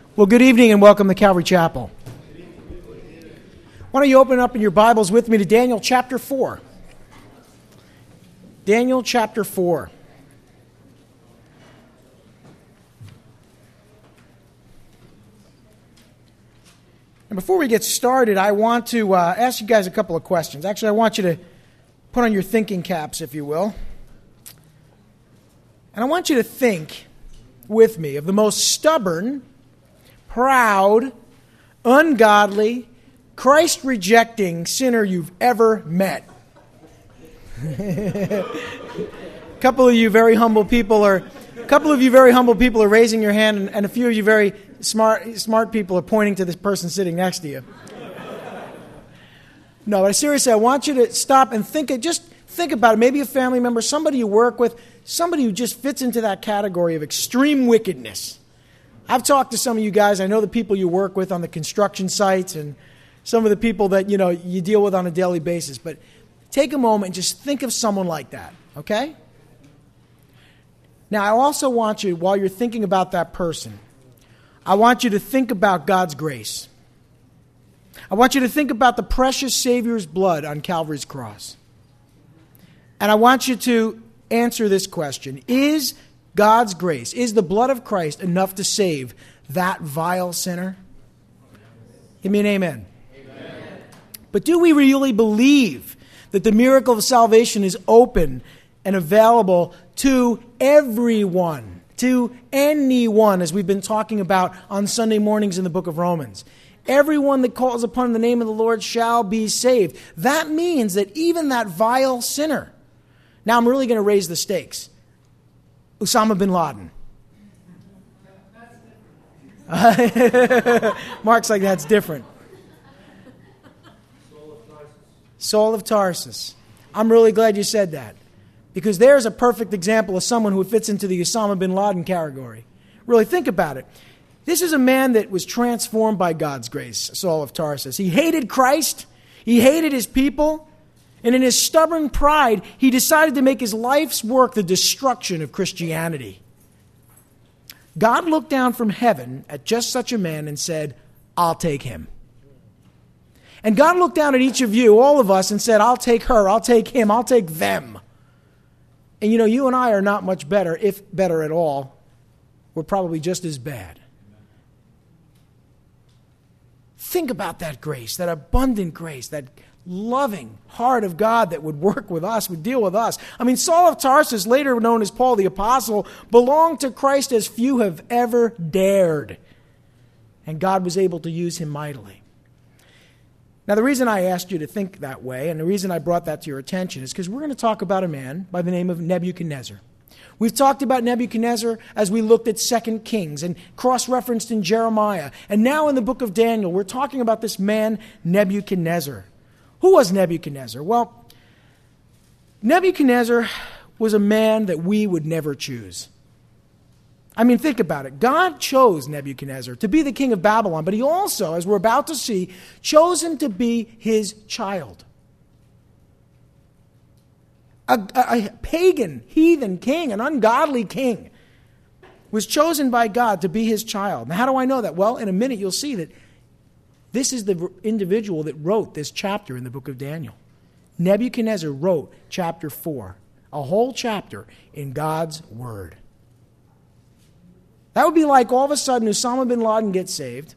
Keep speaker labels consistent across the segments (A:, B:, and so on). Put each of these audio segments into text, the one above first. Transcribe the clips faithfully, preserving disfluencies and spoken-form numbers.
A: Well, good evening and welcome to Calvary Chapel. Why don't you open up in your Bibles with me to Daniel chapter four. Daniel chapter four. And before we get started, I want to uh, ask you guys a couple of questions. Actually, I want you to put on your thinking caps, if you will. And I want you to think with me of the most stubborn, proud, ungodly, Christ-rejecting sinner you've ever met. A couple of you very humble people are, a couple of you very humble people are raising your hand, and, and a few of you very smart, smart people are pointing to this person sitting next to you. No, but seriously, I want you to stop and think. Just think about it. Maybe a family member, somebody you work with, somebody who just fits into that category of extreme wickedness. I've talked to some of you guys. I know the people you work with on the construction sites and some of the people that, you know, you deal with on a daily basis. But take a moment and just think of someone like that, okay? Now, I also want you, while you're thinking about that person, I want you to think about God's grace. I want you to think about the precious Savior's blood on Calvary's cross. And I want you to answer this question. Is God's grace, is the blood of Christ enough to save that vile sinner? Give me an amen. Amen. But do we really believe that the miracle of salvation is open and available to everyone, to anyone, as we've been talking about on Sunday mornings in the book of Romans? Everyone that calls upon the name of the Lord shall be saved. That means that even that vile sinner. Now I'm really going to raise the stakes. Osama bin Laden. Mark's like, that's different. Saul of Tarsus. I'm really glad you said that. Because there's a perfect example of someone who fits into the Osama bin Laden category. Really, think about it. This is a man that was transformed by God's grace, Saul of Tarsus. He hated Christ. He hated his people. And in his stubborn pride, he decided to make his life's work the destruction of Christianity. God looked down from heaven at just such a man and said, I'll take him. And God looked down at each of you, all of us, and said, I'll take her, I'll take him, I'll take them. And you know, you and I are not much better, if better at all. We're probably just as bad. Think about that grace, that abundant grace, that loving heart of God that would work with us, would deal with us. I mean, Saul of Tarsus, later known as Paul the Apostle, belonged to Christ as few have ever dared. And God was able to use him mightily. Now, the reason I asked you to think that way, and the reason I brought that to your attention, is because we're going to talk about a man by the name of Nebuchadnezzar. We've talked about Nebuchadnezzar as we looked at Second Kings and cross-referenced in Jeremiah. And now in the book of Daniel, we're talking about this man, Nebuchadnezzar. Who was Nebuchadnezzar? Well, Nebuchadnezzar was a man that we would never choose. I mean, think about it. God chose Nebuchadnezzar to be the king of Babylon, but he also, as we're about to see, chose him to be his child. A, a, a pagan, heathen king, an ungodly king, was chosen by God to be his child. Now, how do I know that? Well, in a minute you'll see that this is the individual that wrote this chapter in the book of Daniel. Nebuchadnezzar wrote chapter four, a whole chapter in God's word. That would be like all of a sudden Osama bin Laden gets saved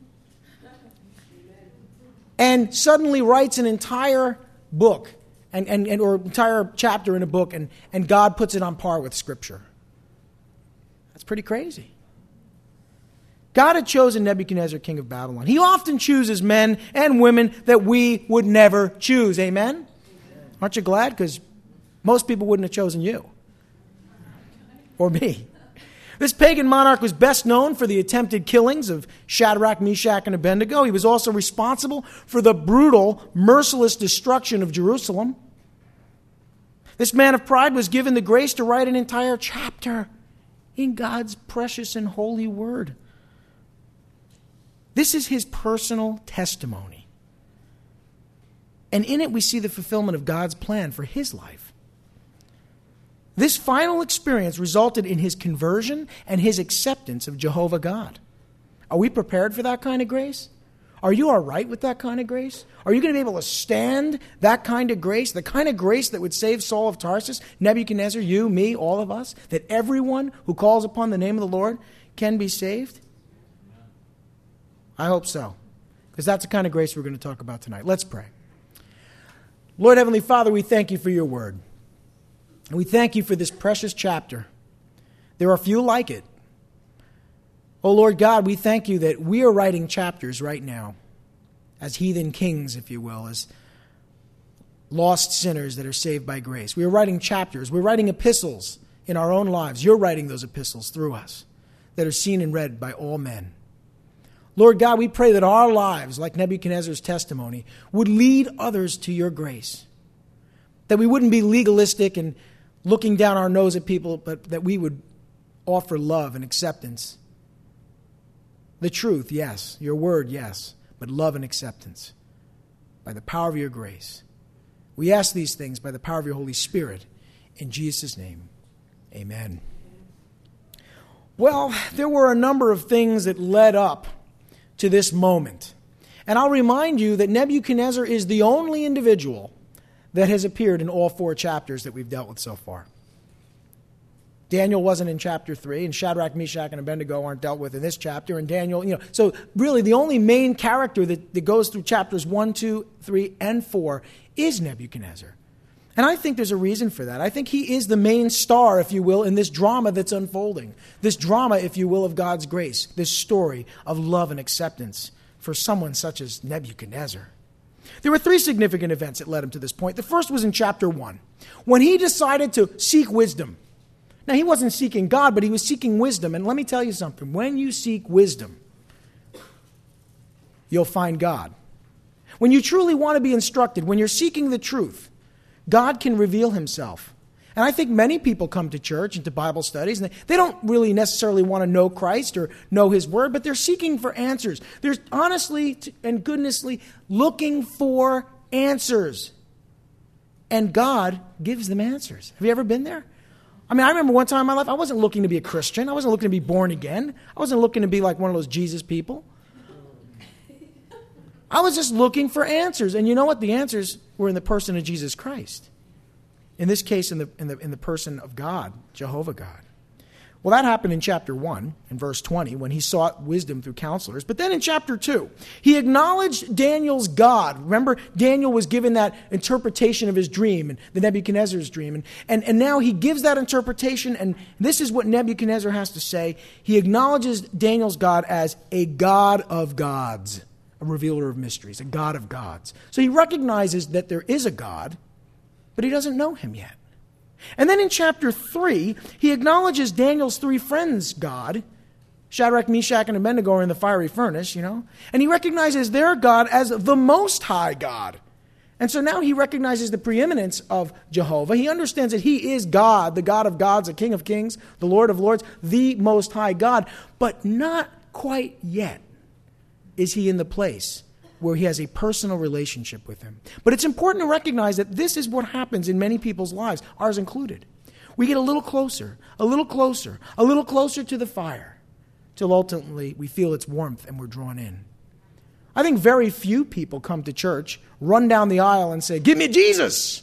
A: and suddenly writes an entire book and, and, and or entire chapter in a book, and, and God puts it on par with Scripture. That's pretty crazy. God had chosen Nebuchadnezzar, king of Babylon. He often chooses men and women that we would never choose. Amen? Amen. Aren't you glad? Because most people wouldn't have chosen you. Or me. This pagan monarch was best known for the attempted killings of Shadrach, Meshach, and Abednego. He was also responsible for the brutal, merciless destruction of Jerusalem. This man of pride was given the grace to write an entire chapter in God's precious and holy word. This is his personal testimony. And in it we see the fulfillment of God's plan for his life. This final experience resulted in his conversion and his acceptance of Jehovah God. Are we prepared for that kind of grace? Are you all right with that kind of grace? Are you going to be able to stand that kind of grace, the kind of grace that would save Saul of Tarsus, Nebuchadnezzar, you, me, all of us, that everyone who calls upon the name of the Lord can be saved? I hope so, because that's the kind of grace we're going to talk about tonight. Let's pray. Lord Heavenly Father, we thank you for your word. And we thank you for this precious chapter. There are few like it. Oh Lord God, we thank you that we are writing chapters right now as heathen kings, if you will, as lost sinners that are saved by grace. We are writing chapters. We're writing epistles in our own lives. You're writing those epistles through us that are seen and read by all men. Lord God, we pray that our lives, like Nebuchadnezzar's testimony, would lead others to your grace. That we wouldn't be legalistic and looking down our nose at people, but that we would offer love and acceptance. The truth, yes. Your word, yes. But love and acceptance by the power of your grace. We ask these things by the power of your Holy Spirit. In Jesus' name, amen. Well, there were a number of things that led up to this moment. And I'll remind you that Nebuchadnezzar is the only individual that has appeared in all four chapters that we've dealt with so far. Daniel wasn't in chapter three, and Shadrach, Meshach, and Abednego aren't dealt with in this chapter, and Daniel, you know. So really the only main character that, that goes through chapters one, two, three, and four is Nebuchadnezzar. And I think there's a reason for that. I think he is the main star, if you will, in this drama that's unfolding. This drama, if you will, of God's grace. This story of love and acceptance for someone such as Nebuchadnezzar. There were three significant events that led him to this point. The first was in chapter one, when he decided to seek wisdom. Now, he wasn't seeking God, but he was seeking wisdom. And let me tell you something. When you seek wisdom, you'll find God. When you truly want to be instructed, when you're seeking the truth, God can reveal himself. And I think many people come to church and to Bible studies, and they, they don't really necessarily want to know Christ or know his word, but they're seeking for answers. They're honestly and goodnessly looking for answers. And God gives them answers. Have you ever been there? I mean, I remember one time in my life, I wasn't looking to be a Christian. I wasn't looking to be born again. I wasn't looking to be like one of those Jesus people. I was just looking for answers. And you know what? The answers were in the person of Jesus Christ. In this case, in the, in the, in the person of God, Jehovah God. Well, that happened in chapter one, in verse twenty, when he sought wisdom through counselors. But then in chapter two, he acknowledged Daniel's God. Remember, Daniel was given that interpretation of his dream, and the Nebuchadnezzar's dream. And, and, and now he gives that interpretation, and this is what Nebuchadnezzar has to say. He acknowledges Daniel's God as a God of gods, a revealer of mysteries, a God of gods. So he recognizes that there is a God, but he doesn't know him yet. And then in chapter three, he acknowledges Daniel's three friends' God. Shadrach, Meshach, and Abednego are in the fiery furnace, you know. And he recognizes their God as the Most High God. And so now he recognizes the preeminence of Jehovah. He understands that he is God, the God of gods, the King of kings, the Lord of lords, the Most High God. But not quite yet is he in the place where he has a personal relationship with him. But it's important to recognize that this is what happens in many people's lives, ours included. We get a little closer, a little closer, a little closer to the fire, till ultimately we feel its warmth and we're drawn in. I think very few people come to church, run down the aisle and say, "Give me Jesus!"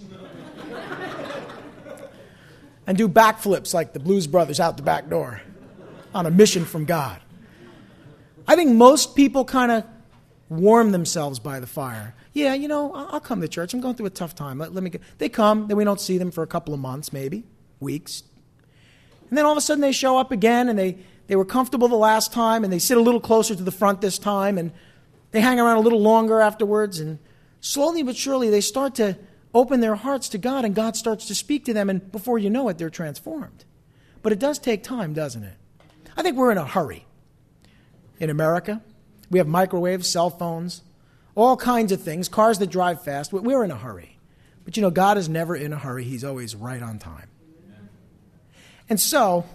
A: and do backflips like the Blues Brothers out the back door on a mission from God. I think most people kind of warm themselves by the fire. Yeah, you know, I'll come to church. I'm going through a tough time. Let, let me. Get. They come, then we don't see them for a couple of months, maybe weeks, and then all of a sudden they show up again, and they they were comfortable the last time, and they sit a little closer to the front this time, and they hang around a little longer afterwards, and slowly but surely they start to open their hearts to God, and God starts to speak to them, and before you know it, they're transformed. But it does take time, doesn't it? I think we're in a hurry. In America, we have microwaves, cell phones, all kinds of things, cars that drive fast. We're in a hurry. But you know, God is never in a hurry. He's always right on time. And so,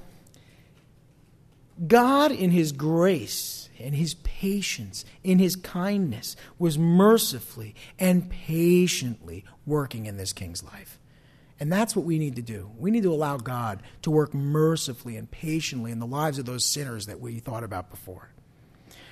A: God in his grace, in his patience, in his kindness, was mercifully and patiently working in this king's life. And that's what we need to do. We need to allow God to work mercifully and patiently in the lives of those sinners that we thought about before.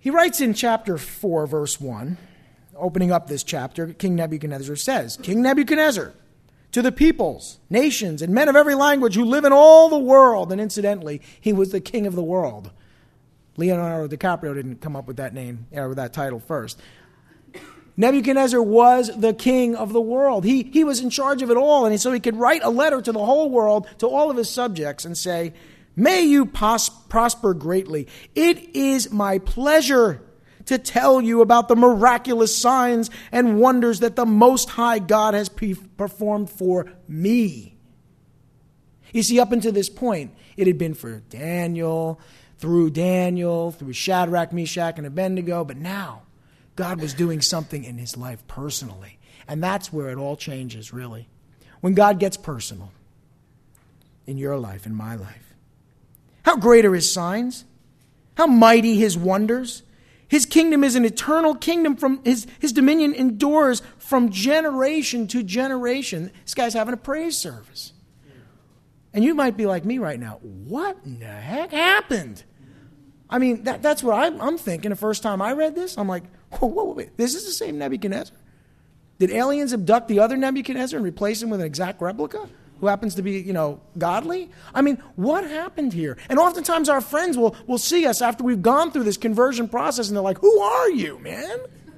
A: He writes in chapter four, verse one, opening up this chapter, King Nebuchadnezzar says, King Nebuchadnezzar, to the peoples, nations, and men of every language who live in all the world. And incidentally, he was the king of the world. Leonardo DiCaprio didn't come up with that name, or with that title first. Nebuchadnezzar was the king of the world. He, he was in charge of it all, and so he could write a letter to the whole world, to all of his subjects, and say, may you pos- prosper greatly. It is my pleasure to tell you about the miraculous signs and wonders that the Most High God has pre- performed for me. You see, up until this point, it had been for Daniel, through Daniel, through Shadrach, Meshach, and Abednego, but now God was doing something in his life personally. And that's where it all changes, really. When God gets personal in your life, in my life. How great are his signs? How mighty his wonders? His kingdom is an eternal kingdom. From his, his dominion endures from generation to generation. This guy's having a praise service. And you might be like me right now. What in the heck happened? I mean, that, that's what I'm, I'm thinking. The first time I read this, I'm like, whoa, whoa, wait, this is the same Nebuchadnezzar? Did aliens abduct the other Nebuchadnezzar and replace him with an exact replica who happens to be, you know, godly? I mean, what happened here? And oftentimes our friends will, will see us after we've gone through this conversion process, and they're like, who are you, man?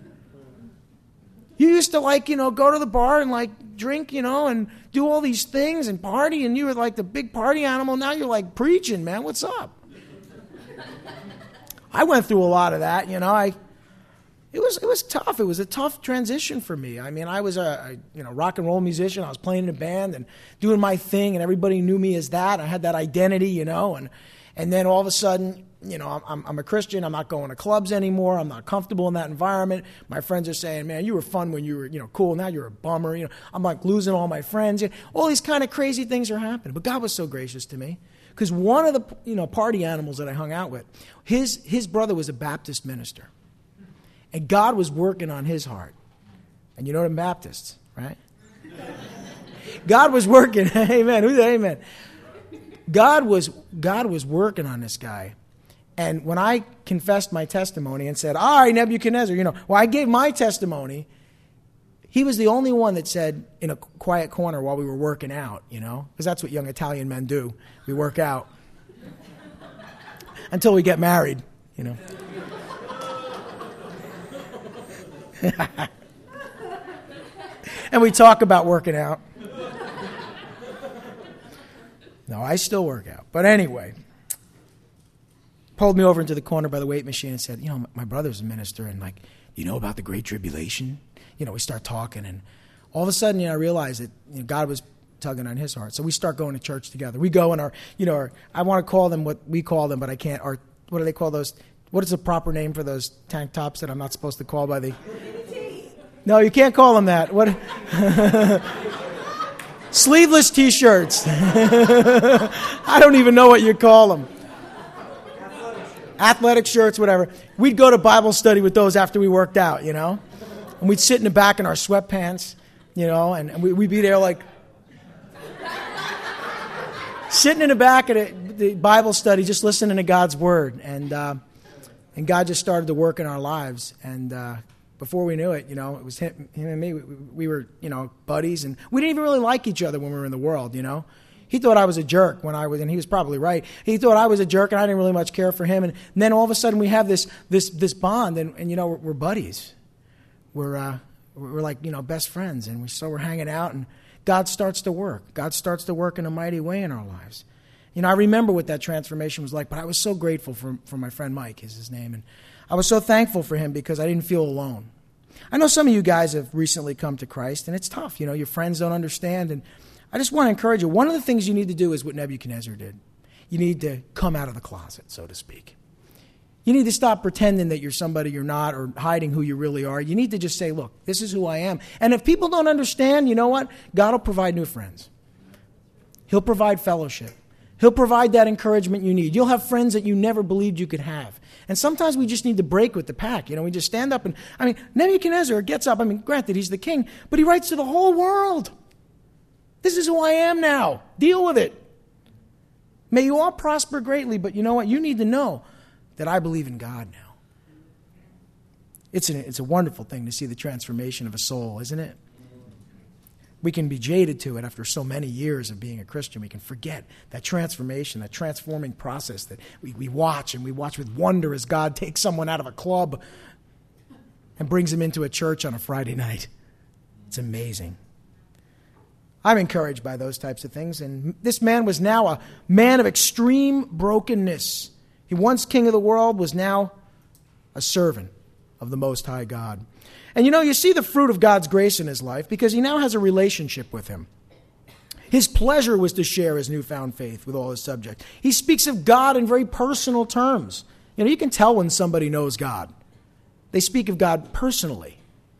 A: You used to, like, you know, go to the bar and, like, drink, you know, and do all these things and party, and you were like the big party animal. Now you're, like, preaching, man. What's up? I went through a lot of that, you know. I it was it was tough. It was a tough transition for me. I mean, I was a, a you know rock and roll musician. I was playing in a band and doing my thing, and everybody knew me as that. I had that identity, you know, and and then all of a sudden, you know, I'm I'm a Christian. I'm not going to clubs anymore. I'm not comfortable in that environment. My friends are saying, "Man, you were fun when you were, you know, cool. Now you're a bummer." You know, I'm like losing all my friends. All these kind of crazy things are happening. But God was so gracious to me. Because one of the you know party animals that I hung out with, his his brother was a Baptist minister. And God was working on his heart. And you know them Baptists, right? God was working. Amen. Who's that? Amen. God was God was working on this guy. And when I confessed my testimony and said, all right, Nebuchadnezzar, you know, well, I gave my testimony. He was the only one that said in a quiet corner while we were working out, you know, because that's what young Italian men do. We work out until we get married, you know. And we talk about working out. No, I still work out. But anyway, pulled me over into the corner by the weight machine and said, you know, my brother's a minister, and like, you know about the Great Tribulation? You know, we start talking, and all of a sudden, you know, I realized that you know, God was tugging on his heart. So we start going to church together. We go in our, you know, our, I want to call them what we call them, but I can't. Our, what do they call those? What is the proper name for those tank tops that I'm not supposed to call by the? No, you can't call them that. What? Sleeveless T-shirts. I don't even know what you call them. Athletic shirts, whatever. We'd go to Bible study with those after we worked out, you know. And we'd sit in the back in our sweatpants, you know, and, and we, we'd be there like sitting in the back of the, the Bible study, just listening to God's word. And uh, and God just started to work in our lives. And uh, before we knew it, you know, it was him, him and me. We, we were, you know, buddies. And we didn't even really like each other when we were in the world, you know. He thought I was a jerk when I was, and he was probably right. He thought I was a jerk, and I didn't really much care for him. And, and then all of a sudden we have this this this bond, and, and you know, we're, we're buddies. We're uh, we're like, you know, best friends, and we, so we're hanging out, and God starts to work. God starts to work in a mighty way in our lives. You know, I remember what that transformation was like, but I was so grateful for, for my friend Mike, is his name, and I was so thankful for him because I didn't feel alone. I know some of you guys have recently come to Christ, and it's tough. You know, your friends don't understand, and I just want to encourage you. One of the things you need to do is what Nebuchadnezzar did. You need to come out of the closet, so to speak. You need to stop pretending that you're somebody you're not or hiding who you really are. You need to just say, look, this is who I am. And if people don't understand, you know what? God will provide new friends. He'll provide fellowship. He'll provide that encouragement you need. You'll have friends that you never believed you could have. And sometimes we just need to break with the pack. You know, we just stand up and, I mean, Nebuchadnezzar gets up. I mean, granted, he's the king, but he writes to the whole world. This is who I am now. Deal with it. May you all prosper greatly, but you know what? You need to know that I believe in God now. It's, an, it's a wonderful thing to see the transformation of a soul, isn't it? We can be jaded to it after so many years of being a Christian. We can forget that transformation, that transforming process that we, we watch, and we watch with wonder as God takes someone out of a club and brings him into a church on a Friday night. It's amazing. I'm encouraged by those types of things. And this man was now a man of extreme brokenness. He once king of the world was now a servant of the Most High God. And you know, you see the fruit of God's grace in his life because he now has a relationship with him. His pleasure was to share his newfound faith with all his subjects. He speaks of God in very personal terms. You know, you can tell when somebody knows God. They speak of God personally.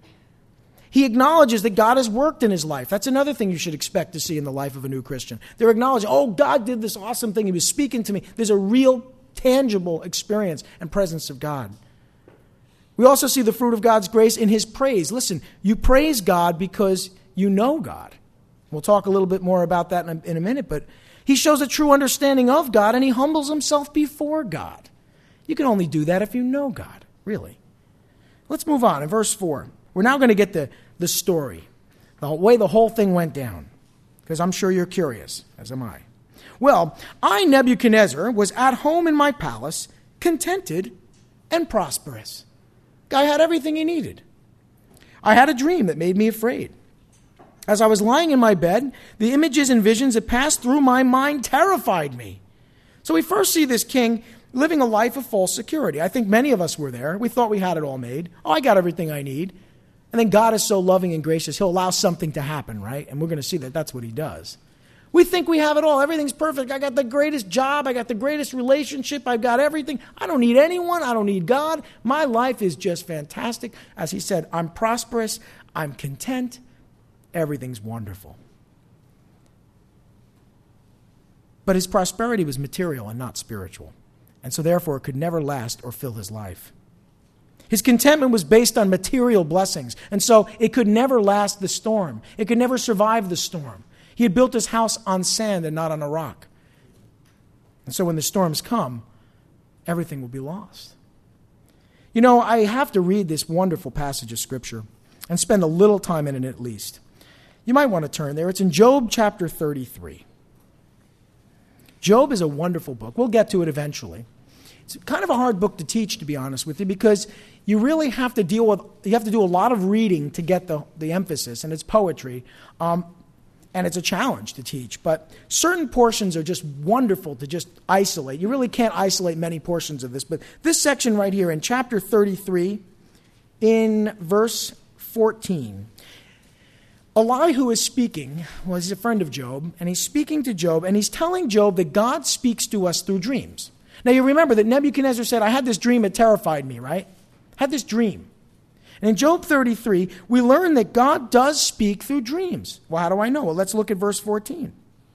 A: He acknowledges that God has worked in his life. That's another thing you should expect to see in the life of a new Christian. They're acknowledging, oh, God did this awesome thing. He was speaking to me. There's a real, tangible experience and presence of God. We also see the fruit of God's grace in his praise. Listen, you praise God because you know God. We'll talk a little bit more about that in a, in a minute, but he shows a true understanding of God and he humbles himself before God. You can only do that if you know God, really. Let's move on in verse four. We're now going to get the, the story, the way the whole thing went down, because I'm sure you're curious, as am I. Well, I, Nebuchadnezzar, was at home in my palace, contented and prosperous. Guy had everything he needed. I had a dream that made me afraid. As I was lying in my bed, the images and visions that passed through my mind terrified me. So we first see this king living a life of false security. I think many of us were there. We thought we had it all made. Oh, I got everything I need. And then God is so loving and gracious, he'll allow something to happen, right? And we're going to see that that's what he does. We think we have it all. Everything's perfect. I got the greatest job. I got the greatest relationship. I've got everything. I don't need anyone. I don't need God. My life is just fantastic. As he said, I'm prosperous. I'm content. Everything's wonderful. But his prosperity was material and not spiritual. And so therefore it could never last or fill his life. His contentment was based on material blessings. And so it could never last the storm. It could never survive the storm. He had built his house on sand and not on a rock. And so when the storms come, everything will be lost. You know, I have to read this wonderful passage of Scripture and spend a little time in it at least. You might want to turn there. It's in Job chapter thirty-three. Job is a wonderful book. We'll get to it eventually. It's kind of a hard book to teach, to be honest with you, because you really have to deal with, you have to do a lot of reading to get the, the emphasis, and it's poetry. Um, And it's a challenge to teach, but certain portions are just wonderful to just isolate. You really can't isolate many portions of this, but this section right here in chapter thirty-three, in verse fourteen, Elihu is speaking. Well, he's a friend of Job, and he's speaking to Job, and he's telling Job that God speaks to us through dreams. Now, you remember that Nebuchadnezzar said, I had this dream, it terrified me, right? I had this dream. And in Job thirty-three, we learn that God does speak through dreams. Well, how do I know? Well, let's look at verse fourteen.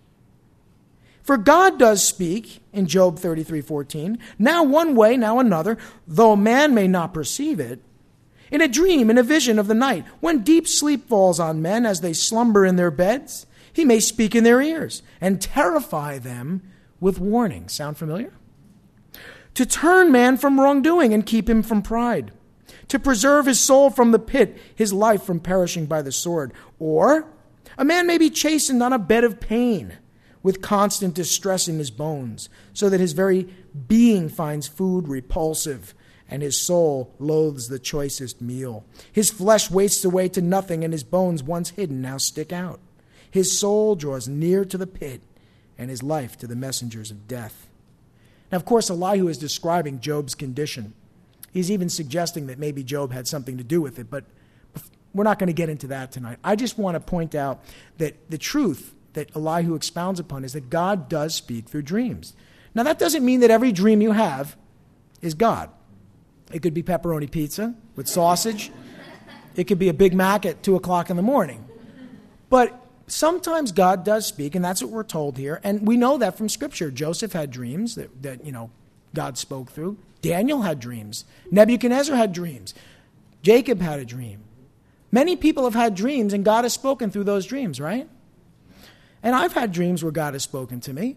A: For God does speak, in Job thirty-three fourteen, now one way, now another, though man may not perceive it. In a dream, in a vision of the night, when deep sleep falls on men as they slumber in their beds, he may speak in their ears and terrify them with warning. Sound familiar? To turn man from wrongdoing and keep him from pride. To preserve his soul from the pit, his life from perishing by the sword. Or a man may be chastened on a bed of pain, with constant distress in his bones, so that his very being finds food repulsive, and his soul loathes the choicest meal. His flesh wastes away to nothing, and his bones once hidden now stick out. His soul draws near to the pit, and his life to the messengers of death. Now, of course, Elihu is describing Job's condition. He's even suggesting that maybe Job had something to do with it, but we're not going to get into that tonight. I just want to point out that the truth that Elihu expounds upon is that God does speak through dreams. Now, that doesn't mean that every dream you have is God. It could be pepperoni pizza with sausage. It could be a Big Mac at two o'clock in the morning. But sometimes God does speak, and that's what we're told here. And we know that from Scripture. Joseph had dreams that, that you know, God spoke through. Daniel had dreams. Nebuchadnezzar had dreams. Jacob had a dream. Many people have had dreams, and God has spoken through those dreams, right? And I've had dreams where God has spoken to me.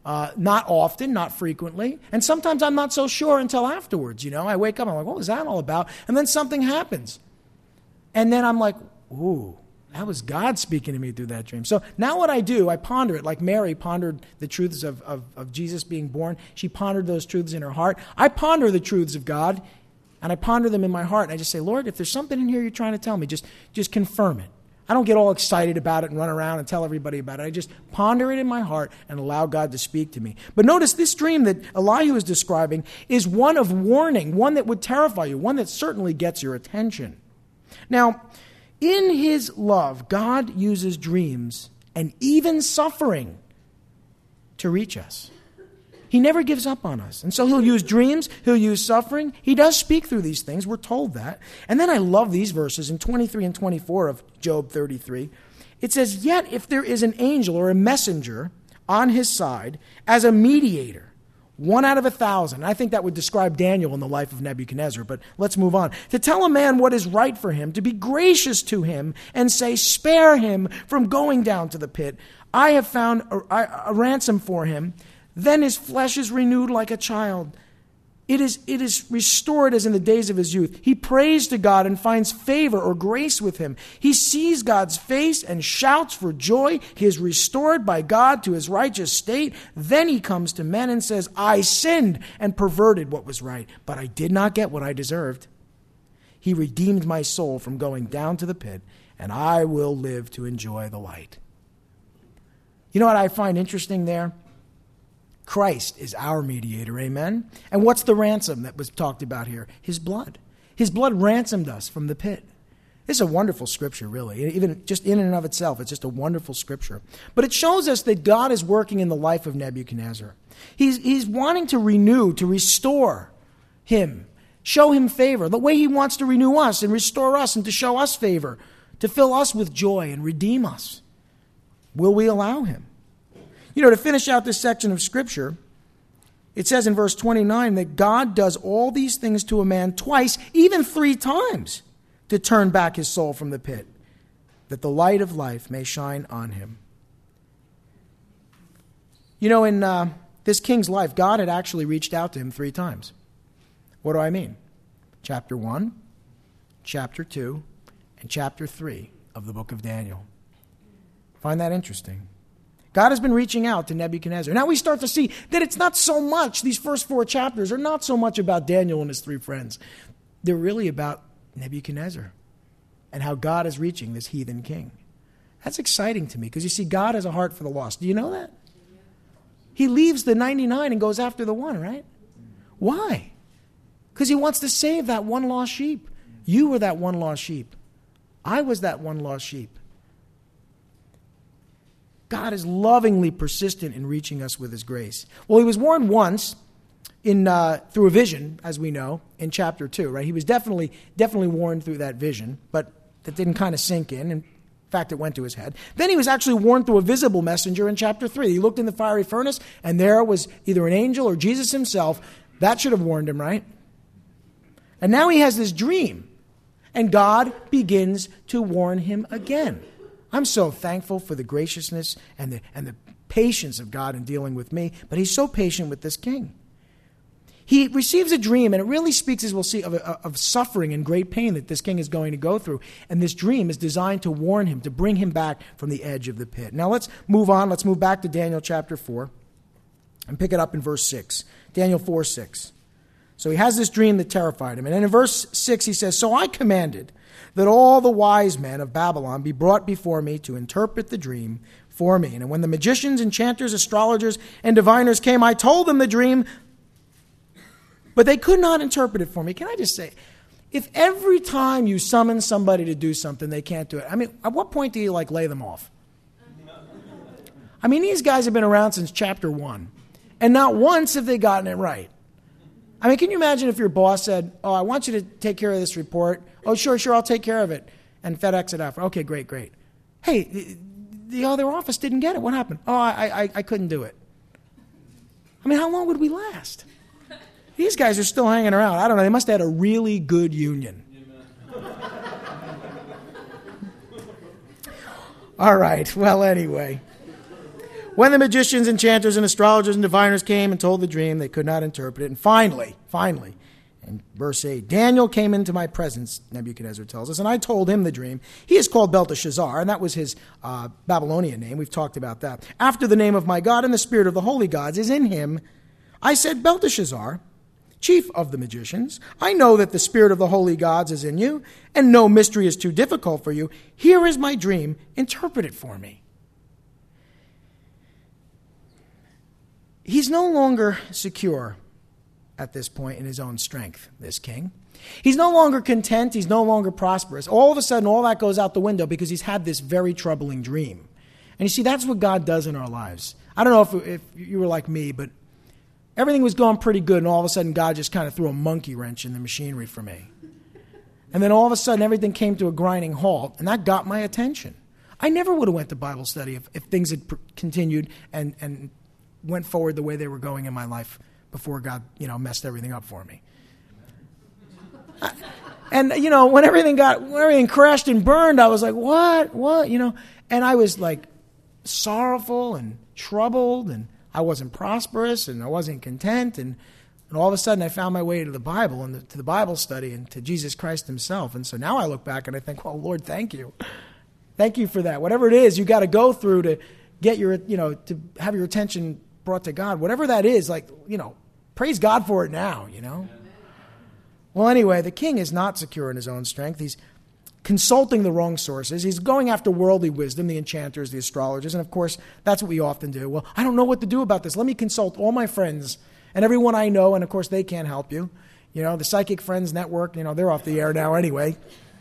A: Uh, not often, not frequently. And sometimes I'm not so sure until afterwards, you know. I wake up, I'm like, what was that all about? And then something happens. And then I'm like, ooh, that was God speaking to me through that dream. So now what I do, I ponder it, like Mary pondered the truths of, of, of Jesus being born. She pondered those truths in her heart. I ponder the truths of God, and I ponder them in my heart. And I just say, Lord, if there's something in here you're trying to tell me, just, just confirm it. I don't get all excited about it and run around and tell everybody about it. I just ponder it in my heart and allow God to speak to me. But notice this dream that Elihu is describing is one of warning, one that would terrify you, one that certainly gets your attention. Now, in his love, God uses dreams and even suffering to reach us. He never gives up on us. And so he'll use dreams, he'll use suffering. He does speak through these things. We're told that. And then I love these verses in twenty-three and twenty-four of Job thirty-three. It says, yet if there is an angel or a messenger on his side as a mediator, one out of a thousand. I think that would describe Daniel in the life of Nebuchadnezzar, but let's move on. To tell a man what is right for him, to be gracious to him and say, spare him from going down to the pit. I have found a, a, a ransom for him. Then his flesh is renewed like a child. It is, it is restored as in the days of his youth. He prays to God and finds favor or grace with him. He sees God's face and shouts for joy. He is restored by God to his righteous state. Then he comes to men and says, I sinned and perverted what was right, but I did not get what I deserved. He redeemed my soul from going down to the pit, and I will live to enjoy the light. You know what I find interesting there? Christ is our mediator, amen? And what's the ransom that was talked about here? His blood. His blood ransomed us from the pit. This is a wonderful scripture, really. Even just in and of itself, it's just a wonderful scripture. But it shows us that God is working in the life of Nebuchadnezzar. He's, he's wanting to renew, to restore him, show him favor, the way he wants to renew us and restore us and to show us favor, to fill us with joy and redeem us. Will we allow him? You know, to finish out this section of Scripture, it says in verse twenty-nine that God does all these things to a man twice, even three times, to turn back his soul from the pit, that the light of life may shine on him. You know, in uh, this king's life, God had actually reached out to him three times. What do I mean? Chapter one, chapter two, and chapter three of the book of Daniel. Find that interesting. God has been reaching out to Nebuchadnezzar. Now we start to see that it's not so much, these first four chapters are not so much about Daniel and his three friends. They're really about Nebuchadnezzar and how God is reaching this heathen king. That's exciting to me because you see, God has a heart for the lost. Do you know that? He leaves the ninety-nine and goes after the one, right? Why? Because he wants to save that one lost sheep. You were that one lost sheep. I was that one lost sheep. God is lovingly persistent in reaching us with his grace. Well, he was warned once in uh, through a vision, as we know, in chapter two, right? He was definitely definitely warned through that vision, but that didn't kind of sink in. In fact, it went to his head. Then he was actually warned through a visible messenger in chapter three. He looked in the fiery furnace, and there was either an angel or Jesus himself. That should have warned him, right? And now he has this dream, and God begins to warn him again. I'm so thankful for the graciousness and the, and the patience of God in dealing with me, but he's so patient with this king. He receives a dream, and it really speaks, as we'll see, of, of suffering and great pain that this king is going to go through. And this dream is designed to warn him, to bring him back from the edge of the pit. Now let's move on. Let's move back to Daniel chapter four and pick it up in verse six. Daniel four six. So he has this dream that terrified him. And then in verse six he says, so I commanded that all the wise men of Babylon be brought before me to interpret the dream for me. And when the magicians, enchanters, astrologers, and diviners came, I told them the dream, but they could not interpret it for me. Can I just say, if every time you summon somebody to do something, they can't do it, I mean, at what point do you, like, lay them off? I mean, these guys have been around since chapter one, and not once have they gotten it right. I mean, can you imagine if your boss said, oh, I want you to take care of this report. Oh, sure, sure, I'll take care of it. And FedEx it out. Okay, great, great. Hey, the, the other office didn't get it. What happened? Oh, I, I, I couldn't do it. I mean, how long would we last? These guys are still hanging around. I don't know. They must have had a really good union. All right. Well, anyway. When the magicians, enchanters, and astrologers and diviners came and told the dream, they could not interpret it. And finally, finally, in verse eight, Daniel came into my presence, Nebuchadnezzar tells us, and I told him the dream. He is called Belteshazzar, and that was his uh, Babylonian name. We've talked about that. After the name of my God, and the spirit of the holy gods is in him. I said, Belteshazzar, chief of the magicians, I know that the spirit of the holy gods is in you, and no mystery is too difficult for you. Here is my dream. Interpret it for me. He's no longer secure at this point in his own strength, this king. He's no longer content. He's no longer prosperous. All of a sudden, all that goes out the window because he's had this very troubling dream. And you see, that's what God does in our lives. I don't know if, if you were like me, but everything was going pretty good, and all of a sudden God just kind of threw a monkey wrench in the machinery for me. And then all of a sudden everything came to a grinding halt, and that got my attention. I never would have went to Bible study if, if things had pr- continued and, and went forward the way they were going in my life before God, you know, messed everything up for me. I, and, you know, when everything got, when everything crashed and burned, I was like, what, what, you know? And I was like sorrowful and troubled, and I wasn't prosperous, and I wasn't content, and, and all of a sudden I found my way to the Bible and the, to the Bible study and to Jesus Christ himself. And so now I look back and I think, well, Lord, thank you. Thank you for that. Whatever it is you got to go through to get your, you know, to have your attention brought to God, whatever that is, like, you know, praise God for it now, you know. Well, anyway, the king is not secure in his own strength. He's consulting the wrong sources. He's going after worldly wisdom, the enchanters, the astrologers, and of course, that's what we often do. Well, I don't know what to do about this. Let me consult all my friends and everyone I know, and of course, they can't help you. You know, the Psychic Friends Network, you know, they're off the air now anyway.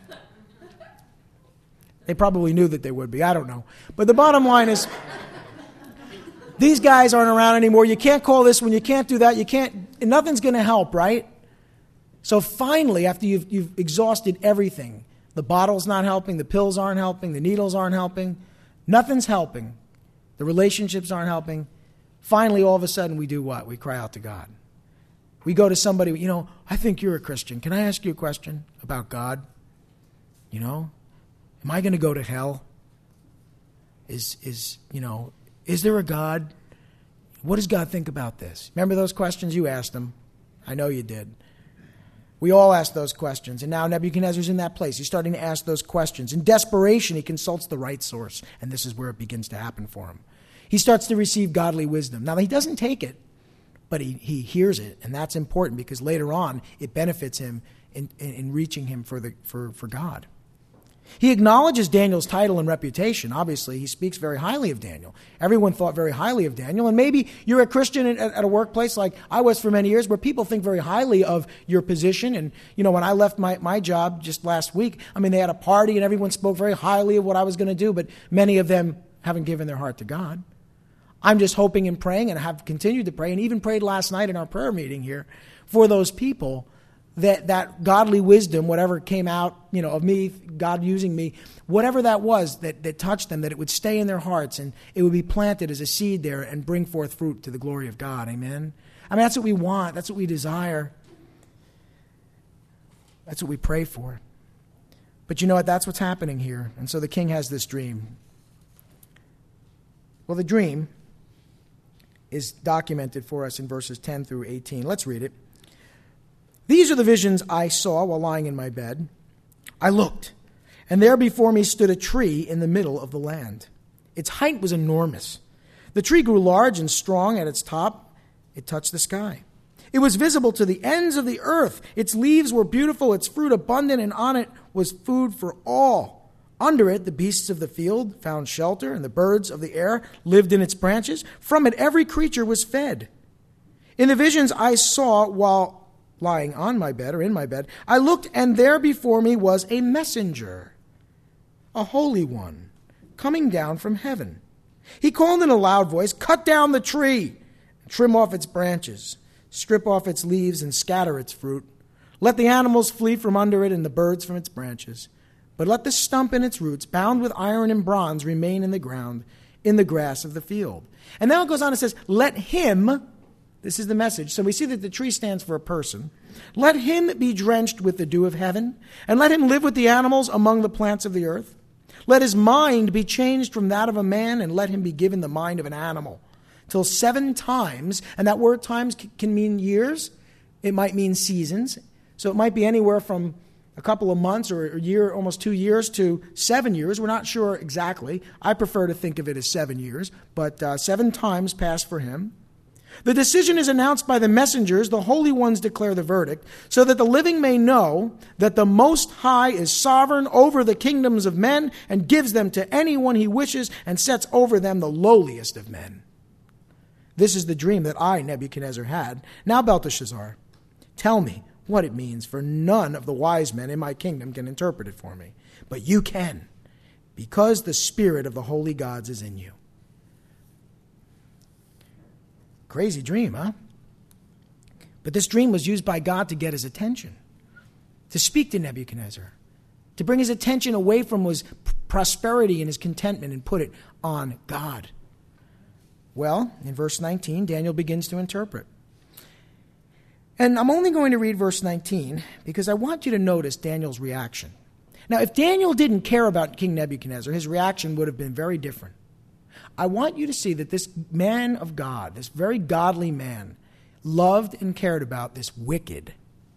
A: They probably knew that they would be. I don't know. But the bottom line is, these guys aren't around anymore. You can't call this one. You can't do that. You can't, nothing's going to help, right? So finally, after you've, you've exhausted everything, the bottle's not helping, the pills aren't helping, the needles aren't helping, nothing's helping, the relationships aren't helping. Finally, all of a sudden, we do what? We cry out to God. We go to somebody, you know, I think you're a Christian. Can I ask you a question about God? You know, am I going to go to hell? Is, is, you know, is there a God? What does God think about this? Remember those questions? You asked them. I know you did. We all ask those questions. And now Nebuchadnezzar's in that place. He's starting to ask those questions. In desperation, he consults the right source. And this is where it begins to happen for him. He starts to receive godly wisdom. Now, he doesn't take it, but he, he hears it. And that's important because later on, it benefits him in, in, in reaching him for, the, for, for God. He acknowledges Daniel's title and reputation. Obviously, he speaks very highly of Daniel. Everyone thought very highly of Daniel. And maybe you're a Christian at, at a workplace like I was for many years where people think very highly of your position. And, you know, when I left my, my job just last week, I mean, they had a party and everyone spoke very highly of what I was going to do, but many of them haven't given their heart to God. I'm just hoping and praying, and have continued to pray, and even prayed last night in our prayer meeting here for those people, that that godly wisdom, whatever came out, you know, of me, God using me, whatever that was that, that touched them, that it would stay in their hearts and it would be planted as a seed there and bring forth fruit to the glory of God. Amen? I mean, that's what we want. That's what we desire. That's what we pray for. But you know what? That's what's happening here. And so the king has this dream. Well, the dream is documented for us in verses ten through eighteen. Let's read it. These are the visions I saw while lying in my bed. I looked, and there before me stood a tree in the middle of the land. Its height was enormous. The tree grew large and strong at its top. It touched the sky. It was visible to the ends of the earth. Its leaves were beautiful, its fruit abundant, and on it was food for all. Under it, the beasts of the field found shelter, and the birds of the air lived in its branches. From it, every creature was fed. In the visions I saw while lying on my bed or in my bed, I looked, and there before me was a messenger, a holy one, coming down from heaven. He called in a loud voice, "Cut down the tree, trim off its branches, strip off its leaves, and scatter its fruit. Let the animals flee from under it and the birds from its branches. But let the stump and its roots, bound with iron and bronze, remain in the ground, in the grass of the field." And now it goes on and says, let him, this is the message. So we see that the tree stands for a person. Let him be drenched with the dew of heaven, and let him live with the animals among the plants of the earth. Let his mind be changed from that of a man, and let him be given the mind of an animal. Till seven times, and that word times can mean years. It might mean seasons. So it might be anywhere from a couple of months or a year, almost two years, to seven years. We're not sure exactly. I prefer to think of it as seven years, but uh, seven times passed for him. The decision is announced by the messengers. The holy ones declare the verdict, so that the living may know that the Most High is sovereign over the kingdoms of men and gives them to anyone he wishes and sets over them the lowliest of men. This is the dream that I, Nebuchadnezzar, had. Now, Belteshazzar, tell me what it means, for none of the wise men in my kingdom can interpret it for me. But you can, because the spirit of the holy gods is in you. Crazy dream, huh? But this dream was used by God to get his attention, to speak to Nebuchadnezzar, to bring his attention away from his prosperity and his contentment and put it on God. Well, in verse nineteen, Daniel begins to interpret. And I'm only going to read verse nineteen because I want you to notice Daniel's reaction. Now, if Daniel didn't care about King Nebuchadnezzar, his reaction would have been very different. I want you to see that this man of God, this very godly man, loved and cared about this wicked,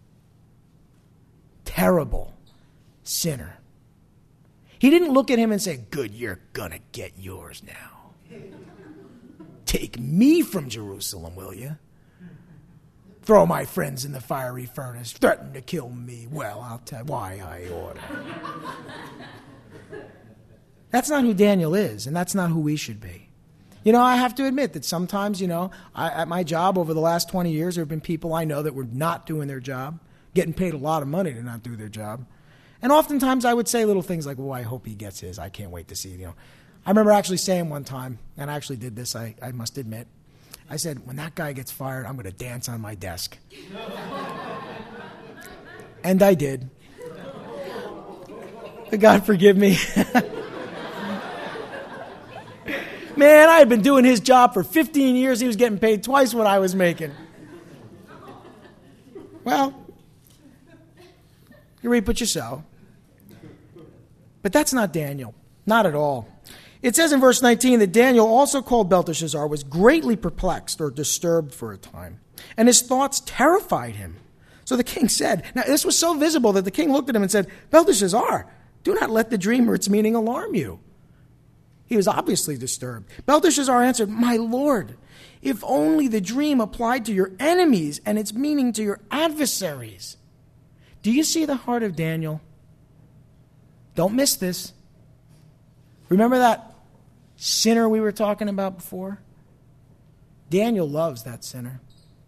A: terrible sinner. He didn't look at him and say, good, you're going to get yours now. Take me from Jerusalem, will you? Throw my friends in the fiery furnace, threaten to kill me. Well, I'll tell you why I order. That's not who Daniel is, and that's not who we should be. You know, I have to admit that sometimes, you know, I, at my job over the last twenty years, there have been people I know that were not doing their job, getting paid a lot of money to not do their job. And oftentimes I would say little things like, well, I hope he gets his. I can't wait to see, you know. I remember actually saying one time, and I actually did this, I, I must admit, I said, when that guy gets fired, I'm going to dance on my desk. And I did. God forgive me. Man, I had been doing his job for fifteen years. He was getting paid twice what I was making. Well, you reap what you sow. But that's not Daniel. Not at all. It says in verse nineteen that Daniel, also called Belteshazzar, was greatly perplexed or disturbed for a time, and his thoughts terrified him. So the king said, now this was so visible that the king looked at him and said, Belteshazzar, do not let the dream or its meaning alarm you. He was obviously disturbed. Belteshazzar answered, my lord, if only the dream applied to your enemies and its meaning to your adversaries. Do you see the heart of Daniel? Don't miss this. Remember that sinner we were talking about before? Daniel loves that sinner.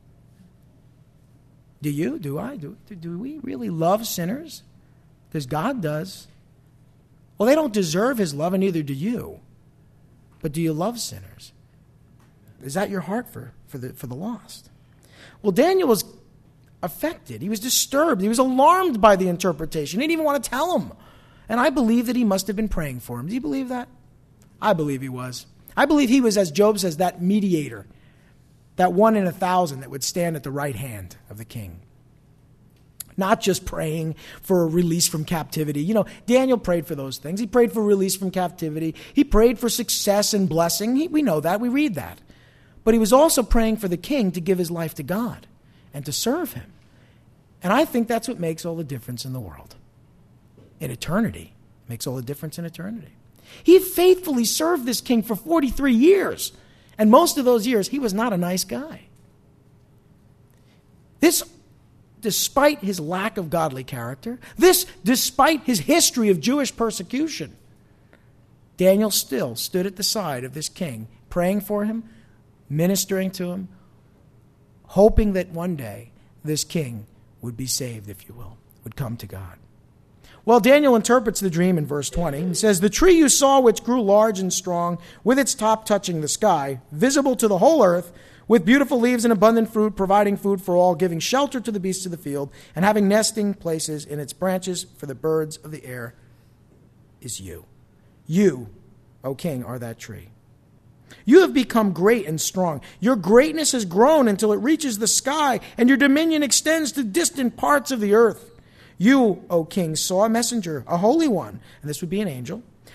A: Do you? Do I? Do, do we really love sinners? Because God does. Well, they don't deserve his love, and neither do you. But do you love sinners? Is that your heart for, for, the, for the lost? Well, Daniel was affected. He was disturbed. He was alarmed by the interpretation. He didn't even want to tell him. And I believe that he must have been praying for him. Do you believe that? I believe he was. I believe he was, as Job says, that mediator, that one in a thousand that would stand at the right hand of the king. Not just praying for a release from captivity. You know, Daniel prayed for those things. He prayed for release from captivity. He prayed for success and blessing. He, we know that. We read that. But he was also praying for the king to give his life to God and to serve him. And I think that's what makes all the difference in the world. In eternity. Makes all the difference in eternity. He faithfully served this king for forty-three years. And most of those years, he was not a nice guy. This, despite his lack of godly character, this, despite his history of Jewish persecution, Daniel still stood at the side of this king, praying for him, ministering to him, hoping that one day this king would be saved, if you will, would come to God. Well, Daniel interprets the dream in verse twenty. He says, the tree you saw which grew large and strong, with its top touching the sky, visible to the whole earth, with beautiful leaves and abundant fruit, providing food for all, giving shelter to the beasts of the field, and having nesting places in its branches for the birds of the air, is you. You, O king, are that tree. You have become great and strong. Your greatness has grown until it reaches the sky, and your dominion extends to distant parts of the earth. You, O king, saw a messenger, a holy one, and this would be an angel,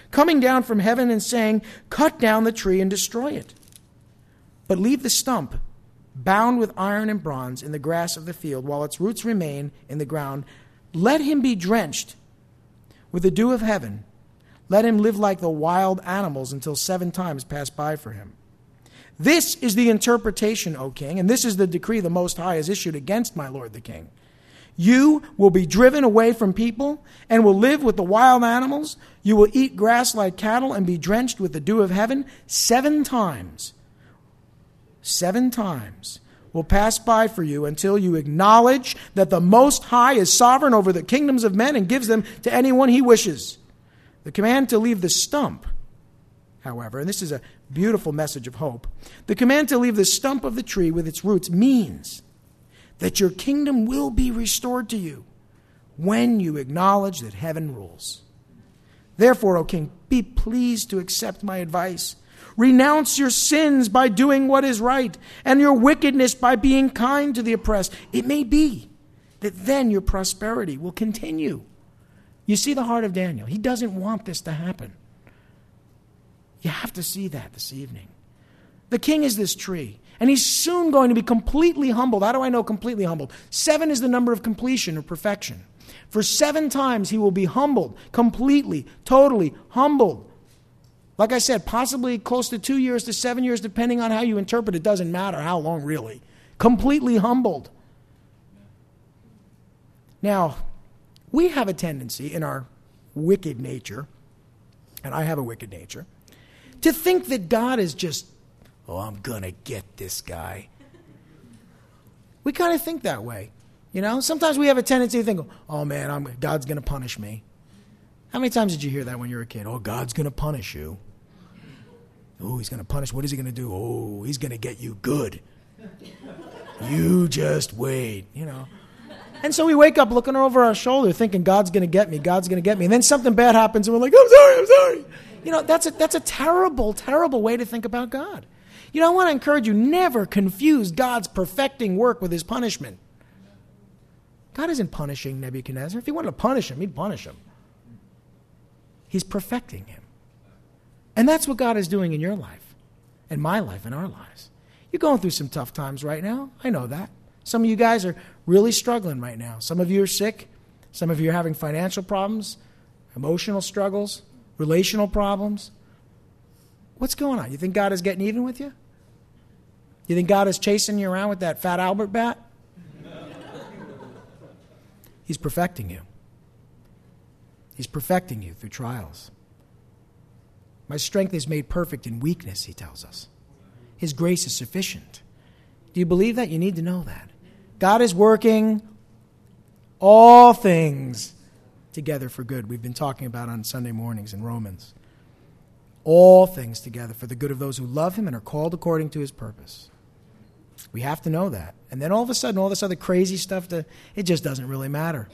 A: coming down from heaven and saying, cut down the tree and destroy it. But leave the stump bound with iron and bronze in the grass of the field while its roots remain in the ground. Let him be drenched with the dew of heaven. Let him live like the wild animals until seven times pass by for him. This is the interpretation, O king, and this is the decree the Most High has issued against my lord the king. You will be driven away from people and will live with the wild animals. You will eat grass like cattle and be drenched with the dew of heaven seven times. Seven times will pass by for you until you acknowledge that the Most High is sovereign over the kingdoms of men and gives them to anyone he wishes. The command to leave the stump, however, and this is a beautiful message of hope, the command to leave the stump of the tree with its roots means that your kingdom will be restored to you when you acknowledge that heaven rules. Therefore, O king, be pleased to accept my advice. Renounce your sins by doing what is right, and your wickedness by being kind to the oppressed. It may be that then your prosperity will continue. You see the heart of Daniel. He doesn't want this to happen. You have to see that this evening. The king is this tree, and he's soon going to be completely humbled. How do I know completely humbled? Seven is the number of completion or perfection. For seven times he will be humbled, completely, totally humbled. Like I said, possibly close to two years to seven years, depending on how you interpret it. Doesn't matter how long, really. Completely humbled. Now, we have a tendency in our wicked nature, and I have a wicked nature, to think that God is just, oh, I'm going to get this guy. We kind of think that way. You know, sometimes we have a tendency to think, oh man, I'm, God's going to punish me. How many times did you hear that when you were a kid? Oh, God's going to punish you. Oh, he's going to punish. What is he going to do? Oh, he's going to get you good. You just wait, you know. And so we wake up looking over our shoulder thinking God's going to get me, God's going to get me. And then something bad happens and we're like, I'm sorry, I'm sorry. You know, that's a, that's a terrible, terrible way to think about God. You know, I want to encourage you, never confuse God's perfecting work with his punishment. God isn't punishing Nebuchadnezzar. If he wanted to punish him, he'd punish him. He's perfecting him. And that's what God is doing in your life, in my life, in our lives. You're going through some tough times right now. I know that. Some of you guys are really struggling right now. Some of you are sick. Some of you are having financial problems, emotional struggles, relational problems. What's going on? You think God is getting even with you? You think God is chasing you around with that Fat Albert bat? He's perfecting you. He's perfecting you through trials. My strength is made perfect in weakness, he tells us. His grace is sufficient. Do you believe that? You need to know that. God is working all things together for good. We've been talking about on Sunday mornings in Romans. All things together for the good of those who love him and are called according to his purpose. We have to know that. And then all of a sudden, all this other crazy stuff, to, it just doesn't really matter.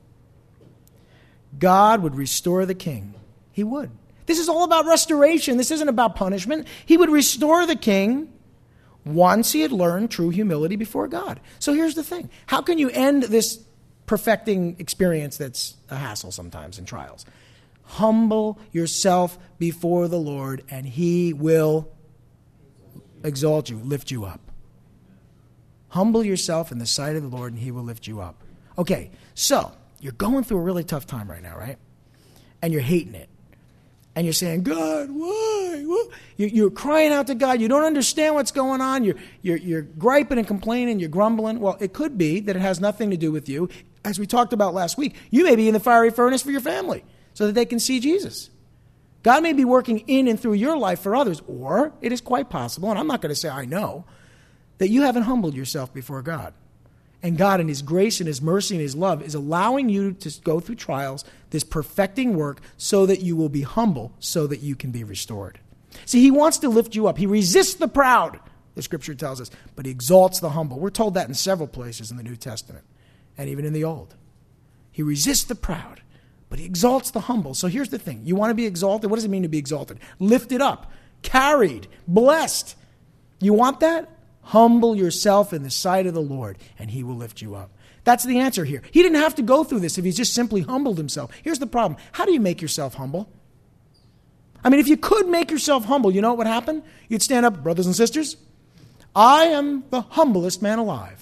A: God would restore the king. He would. This is all about restoration. This isn't about punishment. He would restore the king once he had learned true humility before God. So here's the thing. How can you end this perfecting experience that's a hassle sometimes in trials? Humble yourself before the Lord, and he will exalt you, lift you up. Humble yourself in the sight of the Lord, and he will lift you up. Okay, so you're going through a really tough time right now, right? And you're hating it. And you're saying, God, why? What? You're crying out to God. You don't understand what's going on. You're, you're, you're griping and complaining. You're grumbling. Well, it could be that it has nothing to do with you. As we talked about last week, you may be in the fiery furnace for your family so that they can see Jesus. God may be working in and through your life for others. Or it is quite possible, and I'm not going to say I know, that you haven't humbled yourself before God. And God, in his grace and his mercy and his love, is allowing you to go through trials, this perfecting work, so that you will be humble, so that you can be restored. See, he wants to lift you up. He resists the proud, the scripture tells us, but he exalts the humble. We're told that in several places in the New Testament, and even in the Old. He resists the proud, but he exalts the humble. So here's the thing. You want to be exalted? What does it mean to be exalted? Lifted up, carried, blessed. You want that? Humble yourself in the sight of the Lord, and he will lift you up. That's the answer here. He didn't have to go through this if he just simply humbled himself. Here's the problem. How do you make yourself humble? I mean, if you could make yourself humble, you know what would happen? You'd stand up, brothers and sisters, I am the humblest man alive.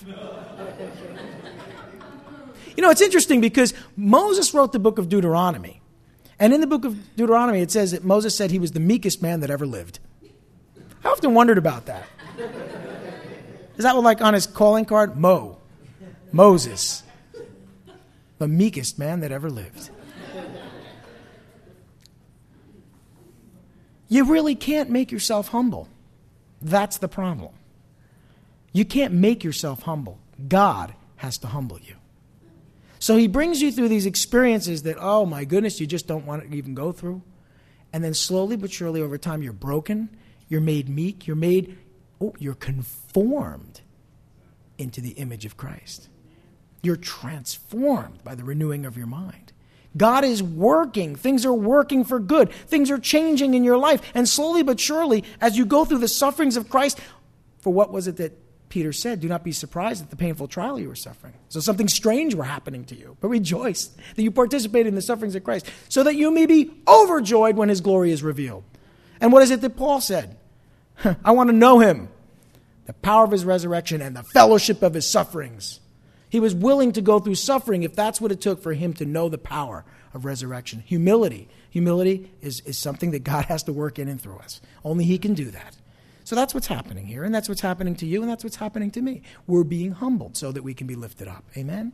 A: You know, it's interesting because Moses wrote the book of Deuteronomy. And in the book of Deuteronomy, it says that Moses said he was the meekest man that ever lived. I often wondered about that. Is that what, like, on his calling card? Mo. Moses. The meekest man that ever lived. You really can't make yourself humble. That's the problem. You can't make yourself humble. God has to humble you. So he brings you through these experiences that, oh my goodness, you just don't want to even go through. And then slowly but surely over time, you're broken, you're made meek, you're made, oh, you're conformed into the image of Christ. You're transformed by the renewing of your mind. God is working. Things are working for good. Things are changing in your life. And slowly but surely, as you go through the sufferings of Christ, for what was it that Peter said? Do not be surprised at the painful trial you were suffering. So something strange were happening to you. But rejoice that you participated in the sufferings of Christ, so that you may be overjoyed when his glory is revealed. And what is it that Paul said? I want to know him, the power of his resurrection and the fellowship of his sufferings. He was willing to go through suffering if that's what it took for him to know the power of resurrection. Humility. Humility is, is something that God has to work in and through us. Only he can do that. So that's what's happening here, and that's what's happening to you, and that's what's happening to me. We're being humbled so that we can be lifted up. Amen?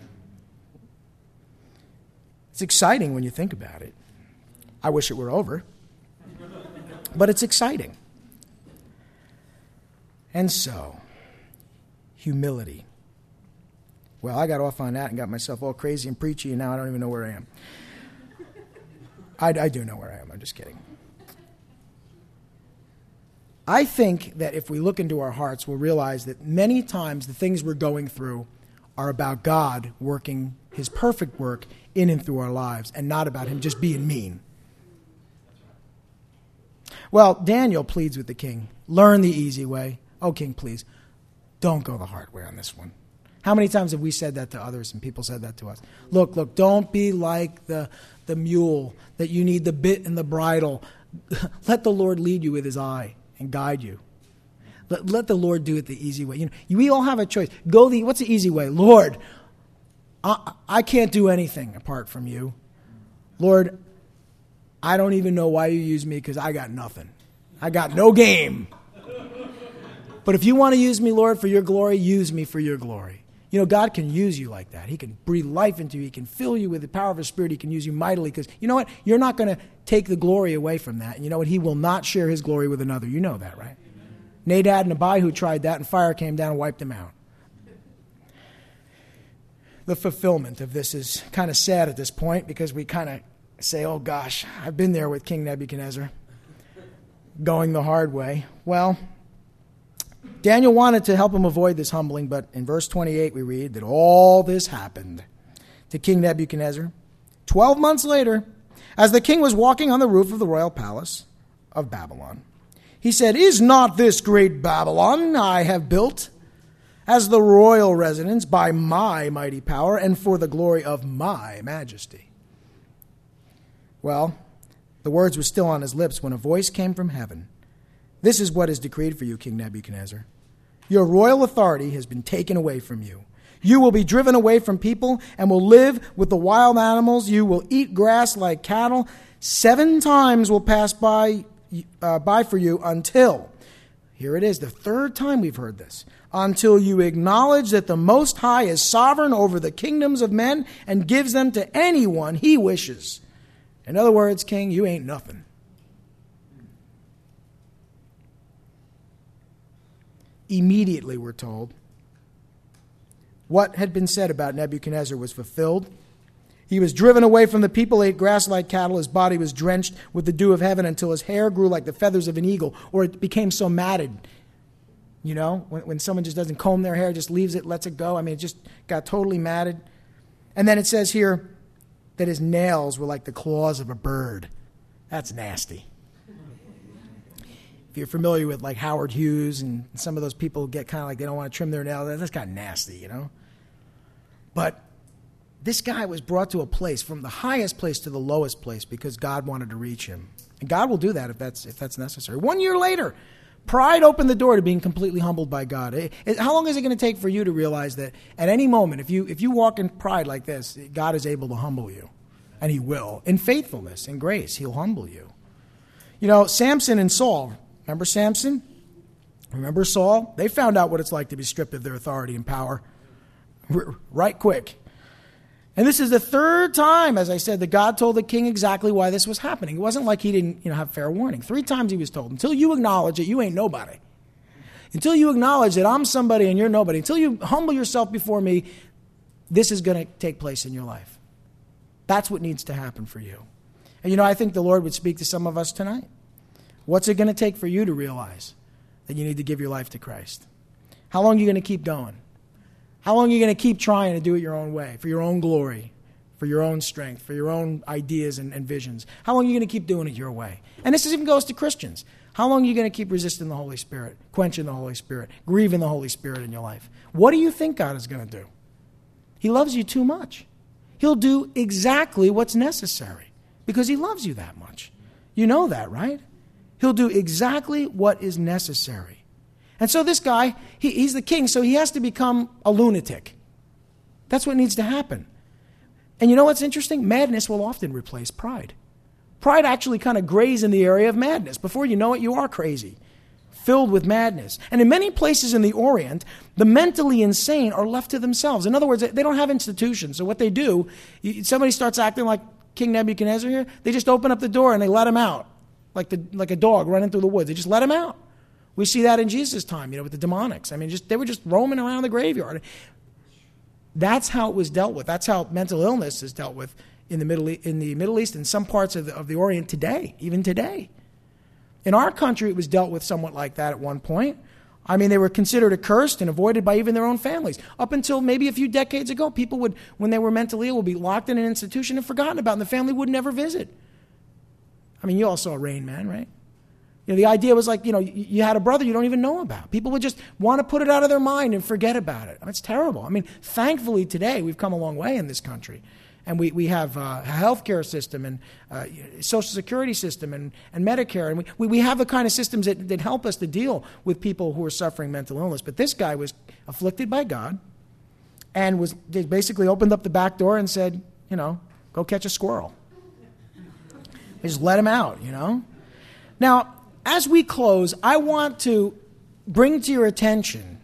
A: It's exciting when you think about it. I wish it were over. But it's exciting. And so, humility. Well, I got off on that and got myself all crazy and preachy, and now I don't even know where I am. I, I do know where I am. I'm just kidding. I think that if we look into our hearts, we'll realize that many times the things we're going through are about God working his perfect work in and through our lives, and not about him just being mean. Well, Daniel pleads with the king, learn the easy way. Oh, king, please, don't go the hard way on this one. How many times have we said that to others and people said that to us? Look, look, don't be like the, the mule that you need the bit and the bridle. Let the Lord lead you with his eye and guide you. Let, let the Lord do it the easy way. You know, we all have a choice. Go the, what's the easy way? Lord, I, I can't do anything apart from you. Lord, I don't even know why you use me because I got nothing. I got no game. But if you want to use me, Lord, for your glory, use me for your glory. You know, God can use you like that. He can breathe life into you. He can fill you with the power of his Spirit. He can use you mightily because, you know what? You're not going to take the glory away from that. And you know what? He will not share his glory with another. You know that, right? Amen. Nadab and Abihu tried that, and fire came down and wiped them out. The fulfillment of this is kind of sad at this point because we kind of say, oh, gosh, I've been there with King Nebuchadnezzar, going the hard way. Well, Daniel wanted to help him avoid this humbling, but in verse twenty-eight we read that all this happened to King Nebuchadnezzar twelve months later, as the king was walking on the roof of the royal palace of Babylon. He said, is not this great Babylon I have built as the royal residence by my mighty power and for the glory of my majesty? Well, the words were still on his lips when a voice came from heaven. This is what is decreed for you, King Nebuchadnezzar. Your royal authority has been taken away from you. You will be driven away from people and will live with the wild animals. You will eat grass like cattle. Seven times will pass by, uh, by for you until, here it is, the third time we've heard this, until you acknowledge that the Most High is sovereign over the kingdoms of men and gives them to anyone he wishes. In other words, King, you ain't nothing. Immediately, we're told, what had been said about Nebuchadnezzar was fulfilled. He was driven away from the people, ate grass like cattle. His body was drenched with the dew of heaven until his hair grew like the feathers of an eagle, or it became so matted. You know, when, when someone just doesn't comb their hair, just leaves it, lets it go. I mean, it just got totally matted. And then it says here that his nails were like the claws of a bird. That's nasty. If you're familiar with like Howard Hughes and some of those people get kind of like they don't want to trim their nails, that's kind of nasty, you know. But this guy was brought to a place, from the highest place to the lowest place, because God wanted to reach him. And God will do that if that's if that's necessary. One year later, pride opened the door to being completely humbled by God. It, it, how long is it going to take for you to realize that at any moment, if you if you walk in pride like this, God is able to humble you? And he will. In faithfulness, in grace, he'll humble you. You know, Samson and Saul, remember Samson? Remember Saul? They found out what it's like to be stripped of their authority and power R- right quick. And this is the third time, as I said, that God told the king exactly why this was happening. It wasn't like he didn't, you know, have fair warning. Three times he was told, until you acknowledge that you ain't nobody. Until you acknowledge that I'm somebody and you're nobody. Until you humble yourself before me, this is going to take place in your life. That's what needs to happen for you. And you know, I think the Lord would speak to some of us tonight. What's it going to take for you to realize that you need to give your life to Christ? How long are you going to keep going? How long are you going to keep trying to do it your own way, for your own glory, for your own strength, for your own ideas and, and visions? How long are you going to keep doing it your way? And this even goes to Christians. How long are you going to keep resisting the Holy Spirit, quenching the Holy Spirit, grieving the Holy Spirit in your life? What do you think God is going to do? He loves you too much. He'll do exactly what's necessary because he loves you that much. You know that, right? He'll do exactly what is necessary. And so this guy, he, he's the king, so he has to become a lunatic. That's what needs to happen. And you know what's interesting? Madness will often replace pride. Pride actually kind of grays in the area of madness. Before you know it, you are crazy, filled with madness. And in many places in the Orient, the mentally insane are left to themselves. In other words, they don't have institutions. So what they do, somebody starts acting like King Nebuchadnezzar here, they just open up the door and they let him out, like the like a dog running through the woods. They just let him out. We see that in Jesus' time, you know, with the demonics. I mean, just they were just roaming around the graveyard. That's how it was dealt with. That's how mental illness is dealt with in the Middle East, in the Middle East and some parts of the, of the Orient today, even today. In our country, it was dealt with somewhat like that at one point. I mean, they were considered accursed and avoided by even their own families. Up until maybe a few decades ago, people would, when they were mentally ill, would be locked in an institution and forgotten about, and the family would never visit. I mean, you all saw Rain Man, right? You know, the idea was like, you know, you had a brother you don't even know about. People would just want to put it out of their mind and forget about it. I mean, it's terrible. I mean, thankfully today we've come a long way in this country. And we, we have a healthcare system and uh, social security system and, and Medicare. And we, we have the kind of systems that, that help us to deal with people who are suffering mental illness. But this guy was afflicted by God and was they basically opened up the back door and said, you know, go catch a squirrel. They just let him out, you know. Now, as we close, I want to bring to your attention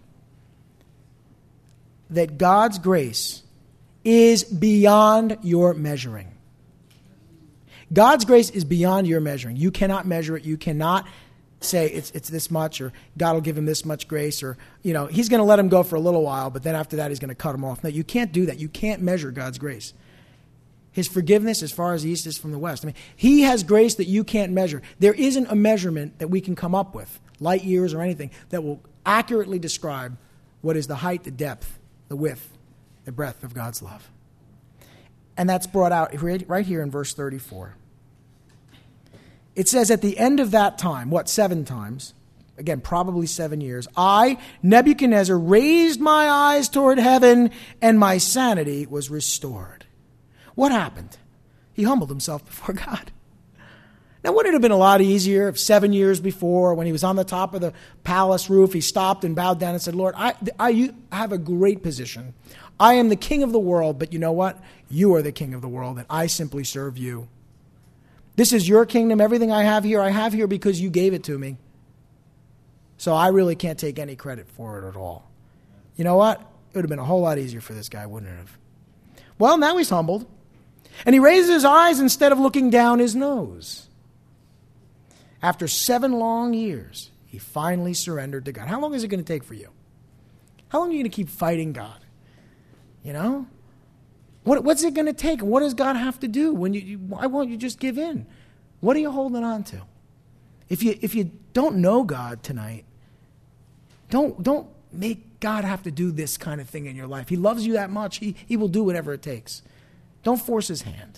A: that God's grace is beyond your measuring. God's grace is beyond your measuring. You cannot measure it. You cannot say it's it's this much, or God will give him this much grace, or, you know, he's going to let him go for a little while, but then after that he's going to cut him off. No, you can't do that. You can't measure God's grace. His forgiveness as far as the east is from the west. I mean, he has grace that you can't measure. There isn't a measurement that we can come up with, light years or anything, that will accurately describe what is the height, the depth, the width, the breadth of God's love. And that's brought out right here in verse thirty-four. It says at the end of that time, what, seven times, again, probably seven years, I, Nebuchadnezzar, raised my eyes toward heaven, and my sanity was restored. What happened? He humbled himself before God. Now, wouldn't it have been a lot easier if seven years before, when he was on the top of the palace roof, he stopped and bowed down and said, Lord, I, I, you have a great position. I am the king of the world, but you know what? You are the king of the world, and I simply serve you. This is your kingdom. Everything I have here, I have here because you gave it to me. So I really can't take any credit for it at all. You know what? It would have been a whole lot easier for this guy, wouldn't it have? Well, now he's humbled. And he raises his eyes instead of looking down his nose. After seven long years, he finally surrendered to God. How long is it going to take for you? How long are you going to keep fighting God? You know? What, what's it going to take? What does God have to do? When you, you, why won't you just give in? What are you holding on to? If you if you don't know God tonight, don't don't make God have to do this kind of thing in your life. He loves you that much. He, he will do whatever it takes. Don't force his hand.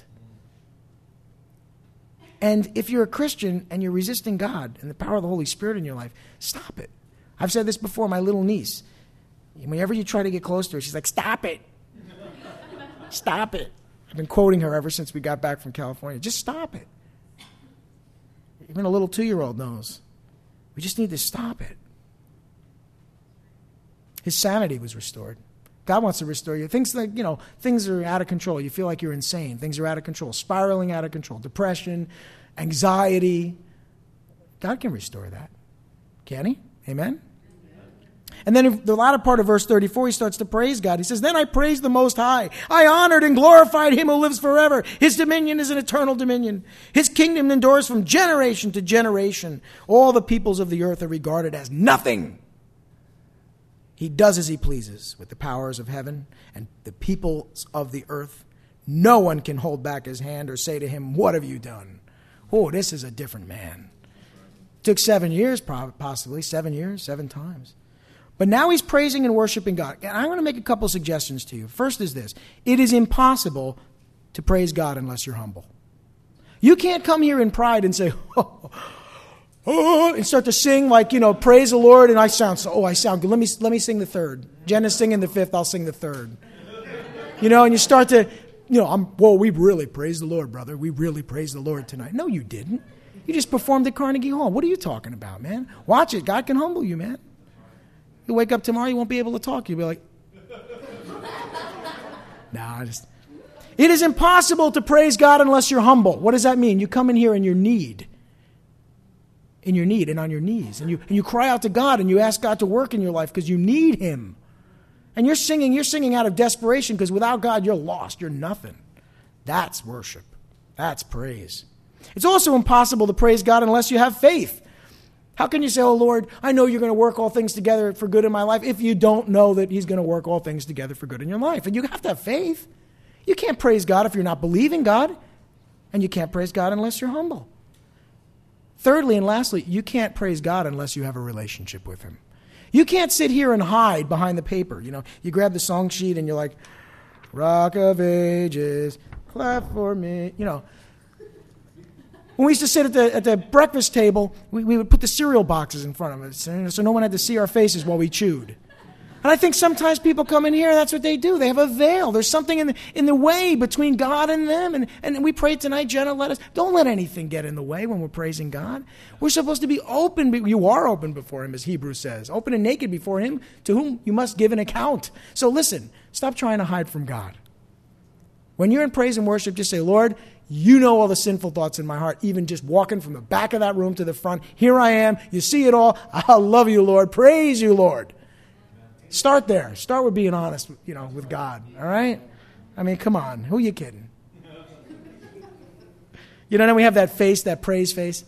A: And if you're a Christian and you're resisting God and the power of the Holy Spirit in your life, stop it. I've said this before, my little niece. Whenever you try to get close to her, she's like, stop it. Stop it. I've been quoting her ever since we got back from California. Just stop it. Even a little two-year-old knows. We just need to stop it. His sanity was restored. God wants to restore you. Things like, you know, things are out of control. You feel like you're insane. Things are out of control. Spiraling out of control. Depression, anxiety. God can restore that. Can he? Amen? And then in the latter part of verse thirty-four, he starts to praise God. He says, then I praised the Most High. I honored and glorified him who lives forever. His dominion is an eternal dominion. His kingdom endures from generation to generation. All the peoples of the earth are regarded as nothing. He does as he pleases with the powers of heaven and the peoples of the earth. No one can hold back his hand or say to him, what have you done? Oh, this is a different man. Took seven years, possibly, seven years, seven times. But now he's praising and worshiping God. And I want to make a couple suggestions to you. First is this. It is impossible to praise God unless you're humble. You can't come here in pride and say, oh, oh, and start to sing like, you know, praise the Lord, and I sound so, oh, I sound good. Let me, let me sing the third. Jen is singing the fifth, I'll sing the third. You know, and you start to, you know, I'm, whoa, we really praise the Lord, brother. We really praise the Lord tonight. No, you didn't. You just performed at Carnegie Hall. What are you talking about, man? Watch it. God can humble you, man. You wake up tomorrow, you won't be able to talk. You'll be like, nah, I just... It is impossible to praise God unless you're humble. What does that mean? You come in here in your need. In your need and on your knees. And you, and you cry out to God and you ask God to work in your life because you need him. And you're singing, you're singing out of desperation because without God, you're lost. You're nothing. That's worship. That's praise. It's also impossible to praise God unless you have faith. How can you say, oh, Lord, I know you're going to work all things together for good in my life if you don't know that he's going to work all things together for good in your life? And you have to have faith. You can't praise God if you're not believing God. And you can't praise God unless you're humble. Thirdly and lastly, you can't praise God unless you have a relationship with him. You can't sit here and hide behind the paper. You know, you grab the song sheet and you're like, Rock of Ages, clap for me, you know. When we used to sit at the at the breakfast table, we, we would put the cereal boxes in front of us so no one had to see our faces while we chewed. And I think sometimes people come in here and that's what they do. They have a veil. There's something in the, in the way between God and them. And, and we prayed tonight, Jenna, let us, don't let anything get in the way when we're praising God. We're supposed to be open. You are open before him, as Hebrews says. Open and naked before him, to whom you must give an account. So listen, stop trying to hide from God. When you're in praise and worship, just say, Lord, you know all the sinful thoughts in my heart, even just walking from the back of that room to the front. Here I am. You see it all. I love you, Lord. Praise you, Lord. Start there. Start with being honest, you know, with God. All right? I mean, come on. Who are you kidding? You know, then we have that face, that praise face.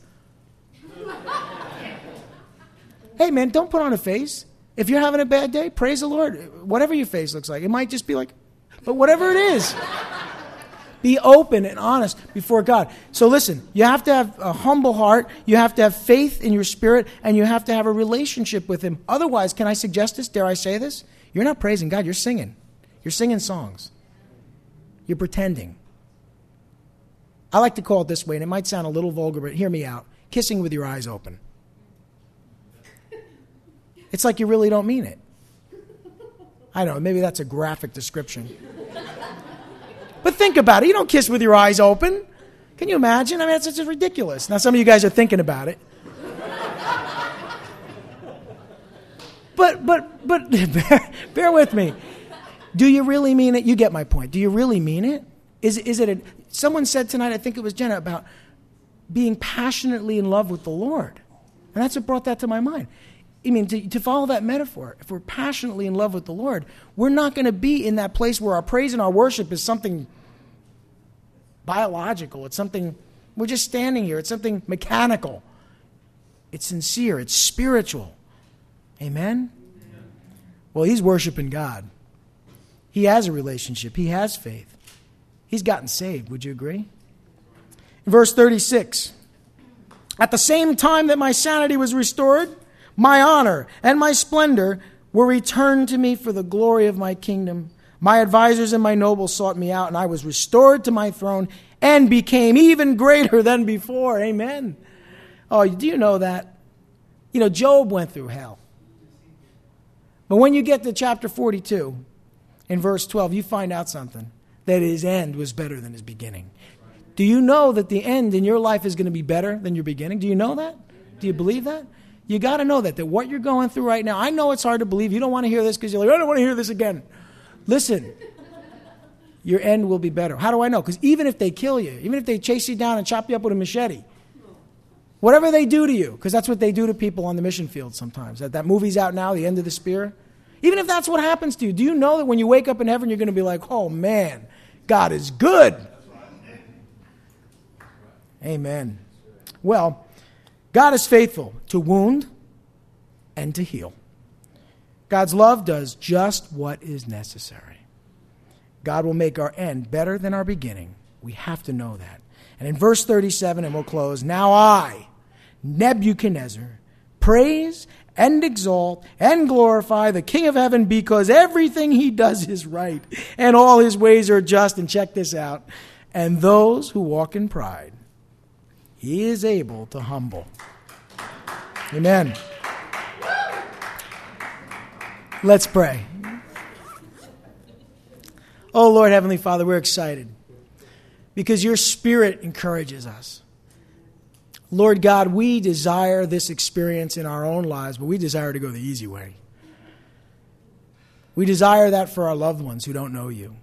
A: Hey, man, don't put on a face. If you're having a bad day, praise the Lord. Whatever your face looks like. It might just be like, but whatever it is. Be open and honest before God. So listen, you have to have a humble heart. You have to have faith in your spirit. And you have to have a relationship with him. Otherwise, can I suggest this? Dare I say this? You're not praising God. You're singing. You're singing songs. You're pretending. I like to call it this way, and it might sound a little vulgar, but hear me out. Kissing with your eyes open. It's like you really don't mean it. I know, maybe that's a graphic description. But think about it. You don't kiss with your eyes open. Can you imagine? I mean, it's just ridiculous. Now, some of you guys are thinking about it. But, but, but, bear, bear with me. Do you really mean it? You get my point. Do you really mean it? Is, is it a, someone said tonight, I think it was Jenna, about being passionately in love with the Lord. And that's what brought that to my mind. I mean, to, to follow that metaphor, if we're passionately in love with the Lord, we're not going to be in that place where our praise and our worship is something biological. It's something, we're just standing here. It's something mechanical. It's sincere. It's spiritual. Amen? Amen. Well, he's worshiping God. He has a relationship. He has faith. He's gotten saved. Would you agree? In verse thirty-six, at the same time that my sanity was restored, my honor and my splendor were returned to me for the glory of my kingdom. My advisors and my nobles sought me out, and I was restored to my throne and became even greater than before. Amen. Oh, do you know that? You know, Job went through hell. But when you get to chapter forty-two, in verse twelve, you find out something. that his end was better than his beginning. Do you know that the end in your life is going to be better than your beginning? Do you know that? Do you believe that? You got to know that, that what you're going through right now, I know it's hard to believe. You don't want to hear this because you're like, I don't want to hear this again. Listen, your end will be better. How do I know? Because even if they kill you, even if they chase you down and chop you up with a machete, whatever they do to you, because that's what they do to people on the mission field sometimes. That, that movie's out now, The End of the Spear. Even if that's what happens to you, do you know that when you wake up in heaven, you're going to be like, oh man, God is good. Amen. Well, God is faithful to wound and to heal. God's love does just what is necessary. God will make our end better than our beginning. We have to know that. And in verse thirty-seven, and we'll close, now I, Nebuchadnezzar, praise and exalt and glorify the King of heaven because everything he does is right and all his ways are just. And check this out. And those who walk in pride, he is able to humble. Amen. Let's pray. Oh, Lord, Heavenly Father, we're excited because your Spirit encourages us. Lord God, we desire this experience in our own lives, but we desire to go the easy way. We desire that for our loved ones who don't know you.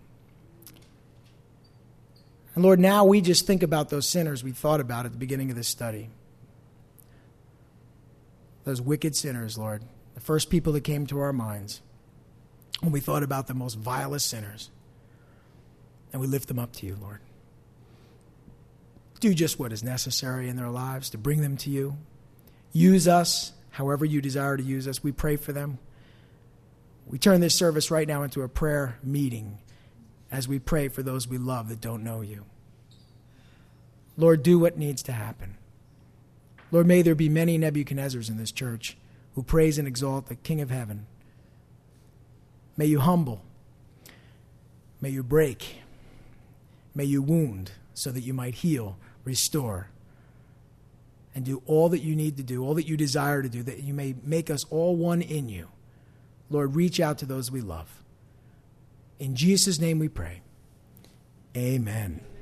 A: And Lord, now we just think about those sinners we thought about at the beginning of this study. Those wicked sinners, Lord. The first people that came to our minds when we thought about the most vilest sinners. And we lift them up to you, Lord. Do just what is necessary in their lives to bring them to you. Use us however you desire to use us. We pray for them. We turn this service right now into a prayer meeting as we pray for those we love that don't know you. Lord, do what needs to happen. Lord, may there be many Nebuchadnezzars in this church who praise and exalt the King of heaven. May you humble. May you break. May you wound so that you might heal, restore, and do all that you need to do, all that you desire to do, that you may make us all one in you. Lord, reach out to those we love. In Jesus' name we pray. Amen.